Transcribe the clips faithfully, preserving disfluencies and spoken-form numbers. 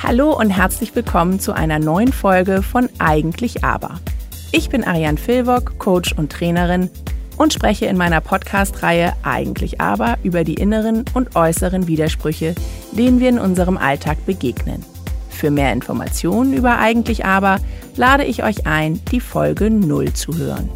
Hallo und herzlich willkommen zu einer neuen Folge von Eigentlich Aber. Ich bin Ariane Filwock, Coach und Trainerin und spreche in meiner Podcast-Reihe Eigentlich Aber über die inneren und äußeren Widersprüche, denen wir in unserem Alltag begegnen. Für mehr Informationen über Eigentlich Aber lade ich euch ein, die Folge null zu hören.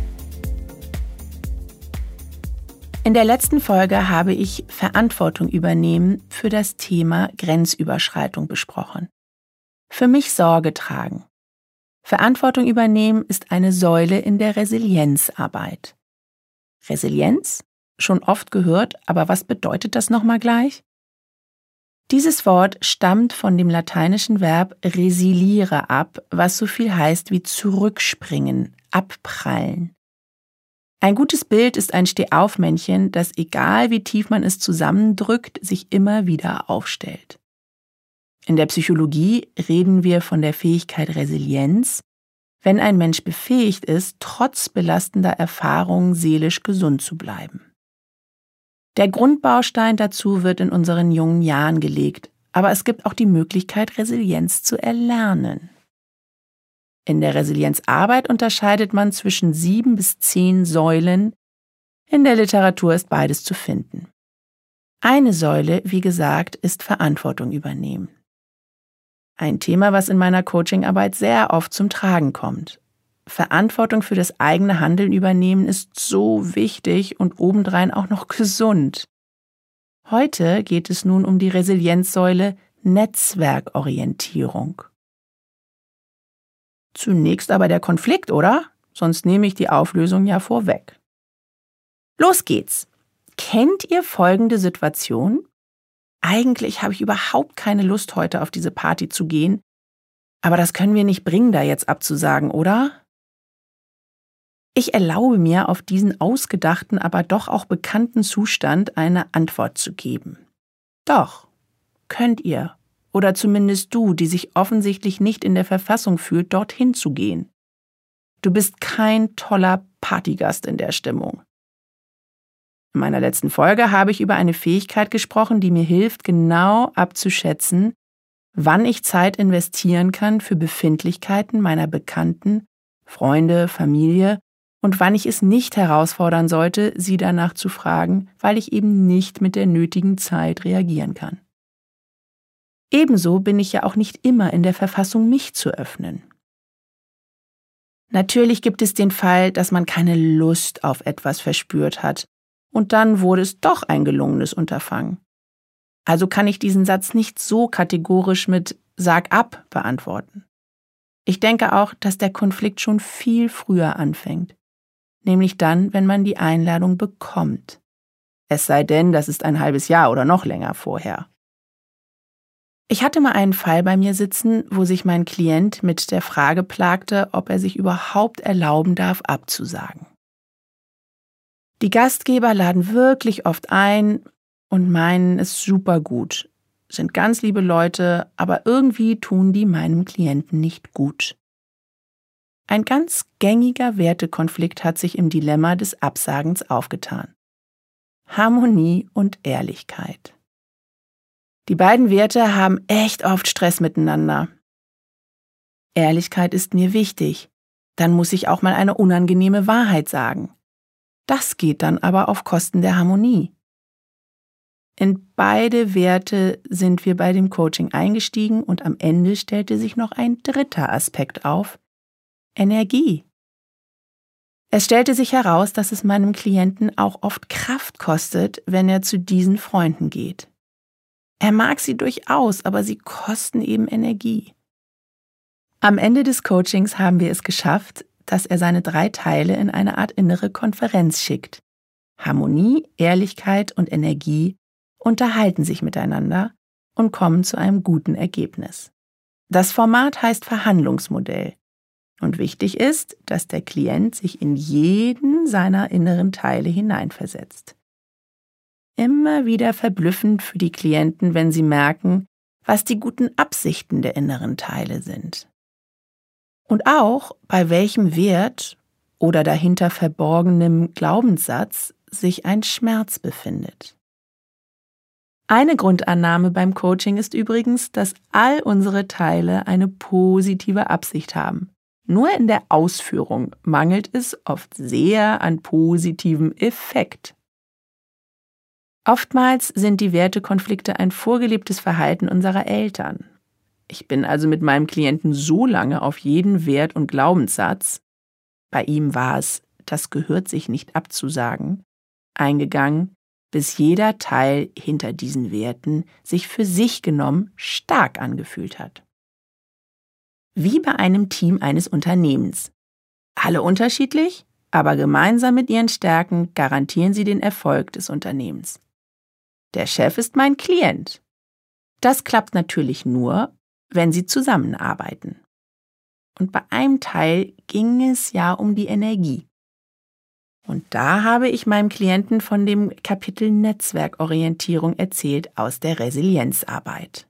In der letzten Folge habe ich Verantwortung übernehmen für das Thema Grenzüberschreitung besprochen. Für mich Sorge tragen. Verantwortung übernehmen ist eine Säule in der Resilienzarbeit. Resilienz? Schon oft gehört, aber was bedeutet das nochmal gleich? Dieses Wort stammt von dem lateinischen Verb resiliere ab, was so viel heißt wie zurückspringen, abprallen. Ein gutes Bild ist ein Stehaufmännchen, das, egal wie tief man es zusammendrückt, sich immer wieder aufstellt. In der Psychologie reden wir von der Fähigkeit Resilienz, wenn ein Mensch befähigt ist, trotz belastender Erfahrungen seelisch gesund zu bleiben. Der Grundbaustein dazu wird in unseren jungen Jahren gelegt, aber es gibt auch die Möglichkeit, Resilienz zu erlernen. In der Resilienzarbeit unterscheidet man zwischen sieben bis zehn Säulen. In der Literatur ist beides zu finden. Eine Säule, wie gesagt, ist Verantwortung übernehmen. Ein Thema, was in meiner Coachingarbeit sehr oft zum Tragen kommt. Verantwortung für das eigene Handeln übernehmen ist so wichtig und obendrein auch noch gesund. Heute geht es nun um die Resilienzsäule Netzwerkorientierung. Zunächst aber der Konflikt, oder? Sonst nehme ich die Auflösung ja vorweg. Los geht's. Kennt ihr folgende Situation? Eigentlich habe ich überhaupt keine Lust, heute auf diese Party zu gehen, aber das können wir nicht bringen, da jetzt abzusagen, oder? Ich erlaube mir, auf diesen ausgedachten, aber doch auch bekannten Zustand eine Antwort zu geben. Doch, könnt ihr. Oder zumindest du, die sich offensichtlich nicht in der Verfassung fühlt, dorthin zu gehen. Du bist kein toller Partygast in der Stimmung. In meiner letzten Folge habe ich über eine Fähigkeit gesprochen, die mir hilft, genau abzuschätzen, wann ich Zeit investieren kann für Befindlichkeiten meiner Bekannten, Freunde, Familie und wann ich es nicht herausfordern sollte, sie danach zu fragen, weil ich eben nicht mit der nötigen Zeit reagieren kann. Ebenso bin ich ja auch nicht immer in der Verfassung, mich zu öffnen. Natürlich gibt es den Fall, dass man keine Lust auf etwas verspürt hat und dann wurde es doch ein gelungenes Unterfangen. Also kann ich diesen Satz nicht so kategorisch mit "Sag ab" beantworten. Ich denke auch, dass der Konflikt schon viel früher anfängt, nämlich dann, wenn man die Einladung bekommt. Es sei denn, das ist ein halbes Jahr oder noch länger vorher. Ich hatte mal einen Fall bei mir sitzen, wo sich mein Klient mit der Frage plagte, ob er sich überhaupt erlauben darf, abzusagen. Die Gastgeber laden wirklich oft ein und meinen es super gut, sind ganz liebe Leute, aber irgendwie tun die meinem Klienten nicht gut. Ein ganz gängiger Wertekonflikt hat sich im Dilemma des Absagens aufgetan. Harmonie und Ehrlichkeit. Die beiden Werte haben echt oft Stress miteinander. Ehrlichkeit ist mir wichtig. Dann muss ich auch mal eine unangenehme Wahrheit sagen. Das geht dann aber auf Kosten der Harmonie. In beide Werte sind wir bei dem Coaching eingestiegen und am Ende stellte sich noch ein dritter Aspekt auf: Energie. Es stellte sich heraus, dass es meinem Klienten auch oft Kraft kostet, wenn er zu diesen Freunden geht. Er mag sie durchaus, aber sie kosten eben Energie. Am Ende des Coachings haben wir es geschafft, dass er seine drei Teile in eine Art innere Konferenz schickt. Harmonie, Ehrlichkeit und Energie unterhalten sich miteinander und kommen zu einem guten Ergebnis. Das Format heißt Verhandlungsmodell. Und wichtig ist, dass der Klient sich in jeden seiner inneren Teile hineinversetzt. Immer wieder verblüffend für die Klienten, wenn sie merken, was die guten Absichten der inneren Teile sind. Und auch, bei welchem Wert oder dahinter verborgenem Glaubenssatz sich ein Schmerz befindet. Eine Grundannahme beim Coaching ist übrigens, dass all unsere Teile eine positive Absicht haben. Nur in der Ausführung mangelt es oft sehr an positivem Effekt. Oftmals sind die Wertekonflikte ein vorgelebtes Verhalten unserer Eltern. Ich bin also mit meinem Klienten so lange auf jeden Wert und Glaubenssatz, bei ihm war es, das gehört sich nicht abzusagen, eingegangen, bis jeder Teil hinter diesen Werten sich für sich genommen stark angefühlt hat. Wie bei einem Team eines Unternehmens. Alle unterschiedlich, aber gemeinsam mit ihren Stärken garantieren sie den Erfolg des Unternehmens. Der Chef ist mein Klient. Das klappt natürlich nur, wenn sie zusammenarbeiten. Und bei einem Teil ging es ja um die Energie. Und da habe ich meinem Klienten von dem Kapitel Netzwerkorientierung erzählt aus der Resilienzarbeit.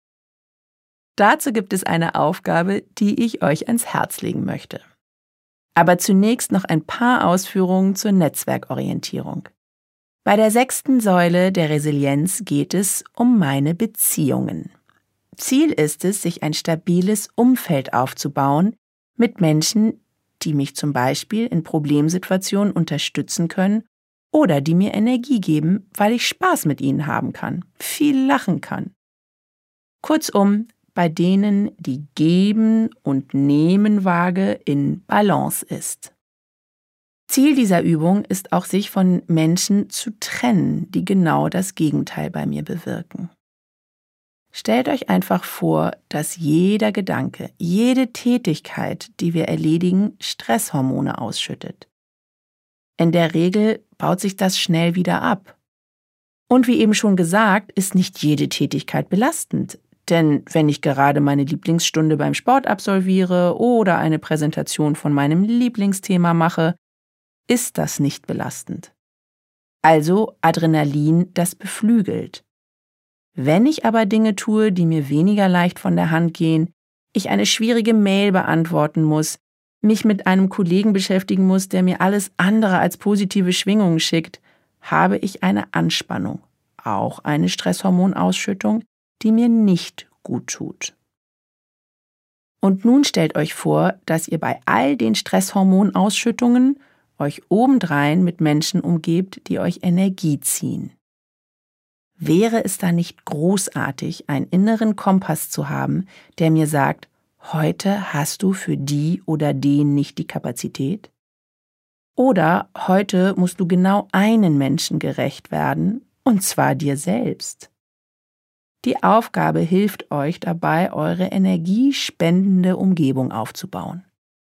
Dazu gibt es eine Aufgabe, die ich euch ans Herz legen möchte. Aber zunächst noch ein paar Ausführungen zur Netzwerkorientierung. Bei der sechsten Säule der Resilienz geht es um meine Beziehungen. Ziel ist es, sich ein stabiles Umfeld aufzubauen mit Menschen, die mich zum Beispiel in Problemsituationen unterstützen können oder die mir Energie geben, weil ich Spaß mit ihnen haben kann, viel lachen kann. Kurzum, bei denen die Geben- und Nehmen-Waage in Balance ist. Ziel dieser Übung ist auch, sich von Menschen zu trennen, die genau das Gegenteil bei mir bewirken. Stellt euch einfach vor, dass jeder Gedanke, jede Tätigkeit, die wir erledigen, Stresshormone ausschüttet. In der Regel baut sich das schnell wieder ab. Und wie eben schon gesagt, ist nicht jede Tätigkeit belastend. Denn wenn ich gerade meine Lieblingsstunde beim Sport absolviere oder eine Präsentation von meinem Lieblingsthema mache, ist das nicht belastend. Also Adrenalin, das beflügelt. Wenn ich aber Dinge tue, die mir weniger leicht von der Hand gehen, ich eine schwierige Mail beantworten muss, mich mit einem Kollegen beschäftigen muss, der mir alles andere als positive Schwingungen schickt, habe ich eine Anspannung, auch eine Stresshormonausschüttung, die mir nicht gut tut. Und nun stellt euch vor, dass ihr bei all den Stresshormonausschüttungen euch obendrein mit Menschen umgebt, die euch Energie ziehen. Wäre es da nicht großartig, einen inneren Kompass zu haben, der mir sagt, heute hast du für die oder den nicht die Kapazität? Oder heute musst du genau einen Menschen gerecht werden, und zwar dir selbst. Die Aufgabe hilft euch dabei, eure energiespendende Umgebung aufzubauen.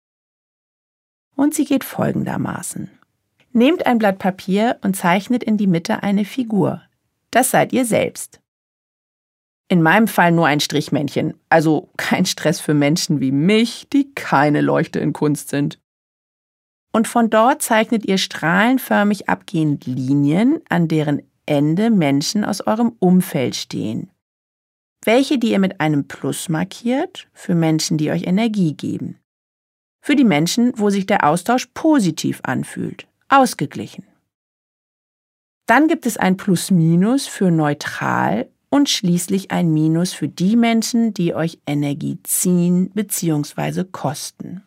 Und sie geht folgendermaßen. Nehmt ein Blatt Papier und zeichnet in die Mitte eine Figur. Das seid ihr selbst. In meinem Fall nur ein Strichmännchen, also kein Stress für Menschen wie mich, die keine Leuchte in Kunst sind. Und von dort zeichnet ihr strahlenförmig abgehend Linien, an deren Ende Menschen aus eurem Umfeld stehen. Welche, die ihr mit einem Plus markiert, für Menschen, die euch Energie geben. Für die Menschen, wo sich der Austausch positiv anfühlt, ausgeglichen. Dann gibt es ein Plus-Minus für neutral und schließlich ein Minus für die Menschen, die euch Energie ziehen bzw. kosten.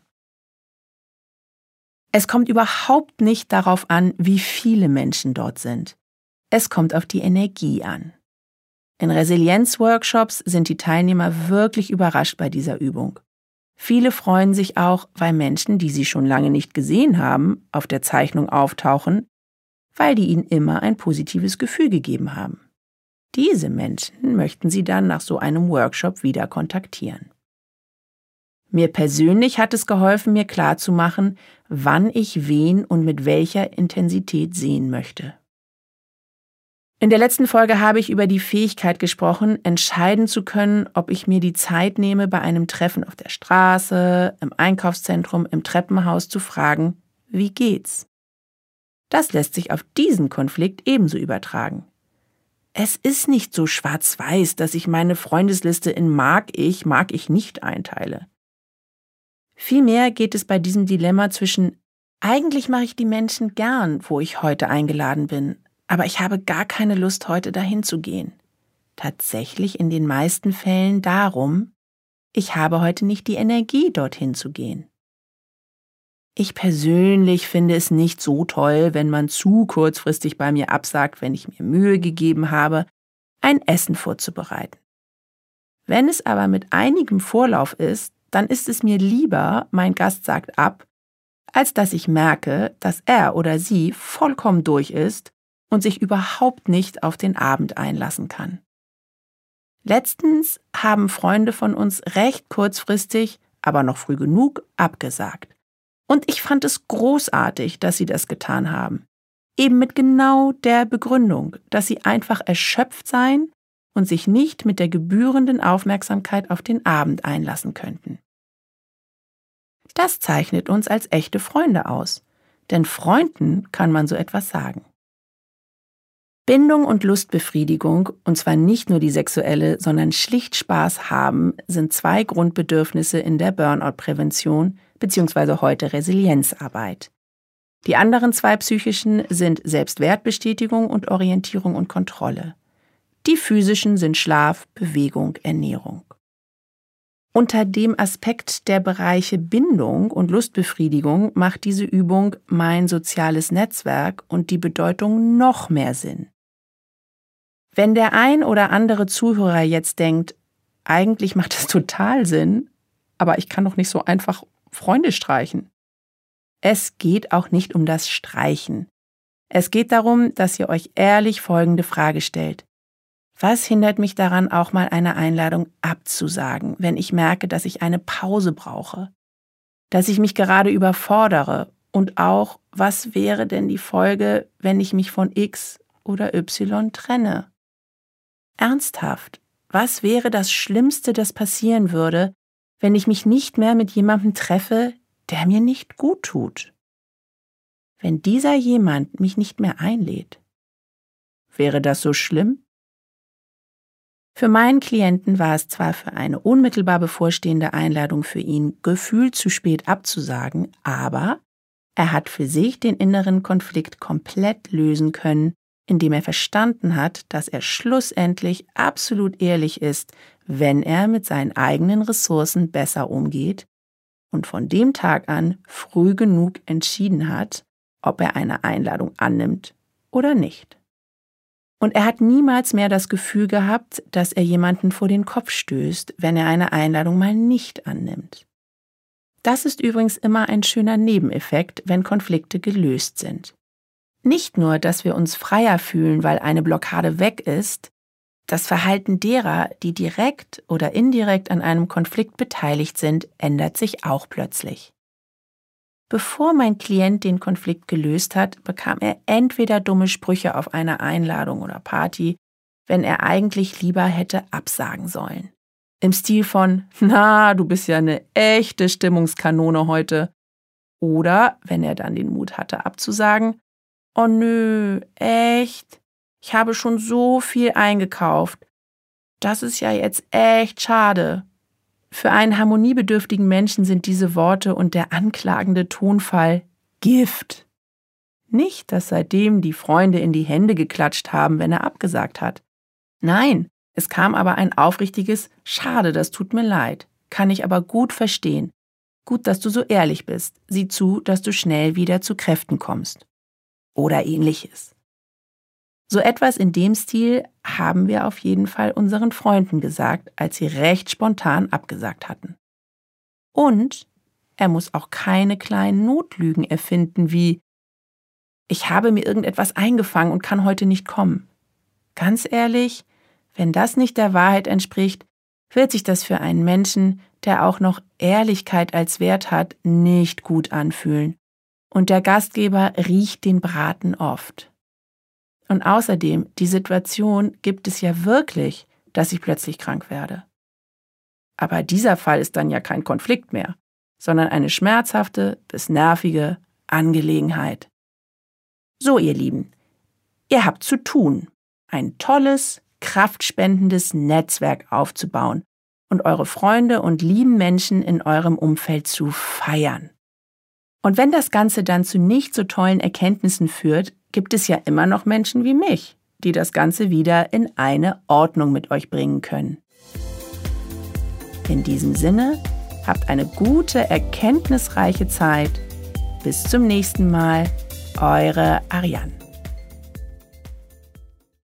Es kommt überhaupt nicht darauf an, wie viele Menschen dort sind. Es kommt auf die Energie an. In Resilienz-Workshops sind die Teilnehmer wirklich überrascht bei dieser Übung. Viele freuen sich auch, weil Menschen, die sie schon lange nicht gesehen haben, auf der Zeichnung auftauchen, weil die ihnen immer ein positives Gefühl gegeben haben. Diese Menschen möchten sie dann nach so einem Workshop wieder kontaktieren. Mir persönlich hat es geholfen, mir klarzumachen, wann ich wen und mit welcher Intensität sehen möchte. In der letzten Folge habe ich über die Fähigkeit gesprochen, entscheiden zu können, ob ich mir die Zeit nehme, bei einem Treffen auf der Straße, im Einkaufszentrum, im Treppenhaus zu fragen, wie geht's? Das lässt sich auf diesen Konflikt ebenso übertragen. Es ist nicht so schwarz-weiß, dass ich meine Freundesliste in mag ich, mag ich nicht einteile. Vielmehr geht es bei diesem Dilemma zwischen, eigentlich mache ich die Menschen gern, wo ich heute eingeladen bin, aber ich habe gar keine Lust, heute dahin zu gehen. tatsächlich in den meisten Fällen darum, ich habe heute nicht die Energie, dorthin zu gehen. Ich persönlich finde es nicht so toll, wenn man zu kurzfristig bei mir absagt, wenn ich mir Mühe gegeben habe, ein Essen vorzubereiten. Wenn es aber mit einigem Vorlauf ist, dann ist es mir lieber, mein Gast sagt ab, als dass ich merke, dass er oder sie vollkommen durch ist und sich überhaupt nicht auf den Abend einlassen kann. Letztens haben Freunde von uns recht kurzfristig, aber noch früh genug, abgesagt. Und ich fand es großartig, dass sie das getan haben. Eben mit genau der Begründung, dass sie einfach erschöpft seien und sich nicht mit der gebührenden Aufmerksamkeit auf den Abend einlassen könnten. Das zeichnet uns als echte Freunde aus, denn Freunden kann man so etwas sagen. Bindung und Lustbefriedigung, und zwar nicht nur die sexuelle, sondern schlicht Spaß haben, sind zwei Grundbedürfnisse in der Burnout-Prävention bzw. heute Resilienzarbeit. Die anderen zwei psychischen sind Selbstwertbestätigung und Orientierung und Kontrolle. Die physischen sind Schlaf, Bewegung, Ernährung. Unter dem Aspekt der Bereiche Bindung und Lustbefriedigung macht diese Übung mein soziales Netzwerk und die Bedeutung noch mehr Sinn. Wenn der ein oder andere Zuhörer jetzt denkt, eigentlich macht es total Sinn, aber ich kann doch nicht so einfach Freunde streichen. Es geht auch nicht um das Streichen. Es geht darum, dass ihr euch ehrlich folgende Frage stellt. Was hindert mich daran, auch mal eine Einladung abzusagen, wenn ich merke, dass ich eine Pause brauche? Dass ich mich gerade überfordere? Und auch, was wäre denn die Folge, wenn ich mich von X oder Y trenne? Ernsthaft, was wäre das Schlimmste, das passieren würde, wenn ich mich nicht mehr mit jemandem treffe, der mir nicht gut tut? Wenn dieser jemand mich nicht mehr einlädt, wäre das so schlimm? Für meinen Klienten war es zwar für eine unmittelbar bevorstehende Einladung für ihn gefühlt zu spät abzusagen, aber er hat für sich den inneren Konflikt komplett lösen können, indem er verstanden hat, dass er schlussendlich absolut ehrlich ist, wenn er mit seinen eigenen Ressourcen besser umgeht und von dem Tag an früh genug entschieden hat, ob er eine Einladung annimmt oder nicht. Und er hat niemals mehr das Gefühl gehabt, dass er jemanden vor den Kopf stößt, wenn er eine Einladung mal nicht annimmt. Das ist übrigens immer ein schöner Nebeneffekt, wenn Konflikte gelöst sind. Nicht nur, dass wir uns freier fühlen, weil eine Blockade weg ist, das Verhalten derer, die direkt oder indirekt an einem Konflikt beteiligt sind, ändert sich auch plötzlich. Bevor mein Klient den Konflikt gelöst hat, bekam er entweder dumme Sprüche auf einer Einladung oder Party, wenn er eigentlich lieber hätte absagen sollen. Im Stil von, na, du bist ja eine echte Stimmungskanone heute. Oder, wenn er dann den Mut hatte abzusagen, oh nö, echt? Ich habe schon so viel eingekauft. Das ist ja jetzt echt schade. Für einen harmoniebedürftigen Menschen sind diese Worte und der anklagende Tonfall Gift. Nicht, dass seitdem die Freunde in die Hände geklatscht haben, wenn er abgesagt hat. Nein, es kam aber ein aufrichtiges Schade, das tut mir leid. Kann ich aber gut verstehen. Gut, dass du so ehrlich bist. Sieh zu, dass du schnell wieder zu Kräften kommst. Oder ähnliches. So etwas in dem Stil haben wir auf jeden Fall unseren Freunden gesagt, als sie recht spontan abgesagt hatten. Und er muss auch keine kleinen Notlügen erfinden wie ich habe mir irgendetwas eingefangen und kann heute nicht kommen. Ganz ehrlich, wenn das nicht der Wahrheit entspricht, wird sich das für einen Menschen, der auch noch Ehrlichkeit als Wert hat, nicht gut anfühlen. Und der Gastgeber riecht den Braten oft. Und außerdem, die Situation gibt es ja wirklich, dass ich plötzlich krank werde. Aber dieser Fall ist dann ja kein Konflikt mehr, sondern eine schmerzhafte bis nervige Angelegenheit. So, ihr Lieben, ihr habt zu tun, ein tolles, kraftspendendes Netzwerk aufzubauen und eure Freunde und lieben Menschen in eurem Umfeld zu feiern. Und wenn das Ganze dann zu nicht so tollen Erkenntnissen führt, gibt es ja immer noch Menschen wie mich, die das Ganze wieder in eine Ordnung mit euch bringen können. In diesem Sinne, habt eine gute, erkenntnisreiche Zeit. Bis zum nächsten Mal, eure Ariane.